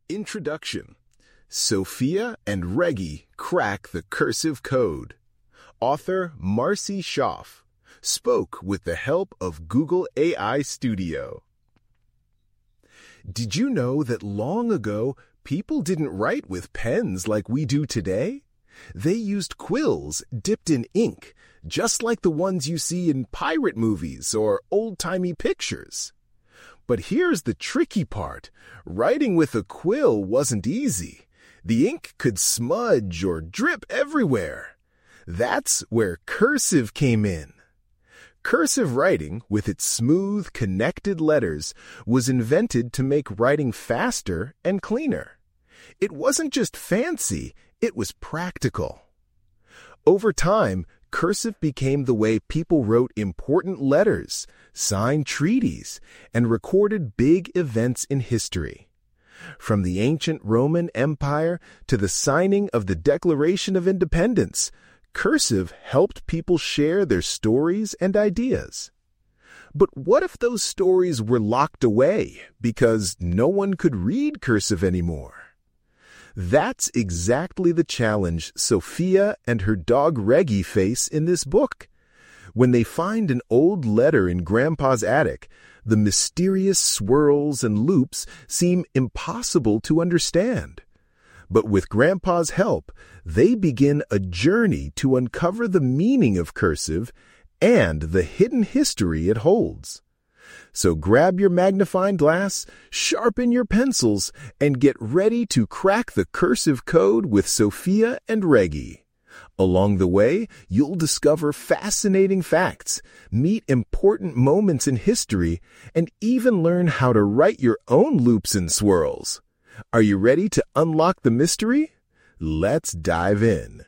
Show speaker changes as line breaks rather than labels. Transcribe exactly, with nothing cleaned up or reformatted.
Introduction. Sophia and Reggie Crack the Cursive Code. Author Marcy Schaff spoke with the help of Google A I Studio. Did you know that long ago, people didn't write with pens like we do today? They used quills dipped in ink, just like the ones you see in pirate movies or old-timey pictures. But here's the tricky part. Writing with a quill wasn't easy. The ink could smudge or drip everywhere. That's where cursive came in. Cursive writing, with its smooth, connected letters, was invented to make writing faster and cleaner. It wasn't just fancy, it was practical. Over time, cursive became the way people wrote important letters, signed treaties, and recorded big events in history. From the ancient Roman Empire to the signing of the Declaration of Independence, cursive helped people share their stories and ideas. But what if those stories were locked away because no one could read cursive anymore? That's exactly the challenge Sophia and her dog Reggie face in this book. When they find an old letter in Grandpa's attic, the mysterious swirls and loops seem impossible to understand. But with Grandpa's help, they begin a journey to uncover the meaning of cursive and the hidden history it holds. So grab your magnifying glass, sharpen your pencils, and get ready to crack the cursive code with Sophia and Reggie. Along the way, you'll discover fascinating facts, meet important moments in history, and even learn how to write your own loops and swirls. Are you ready to unlock the mystery? Let's dive in.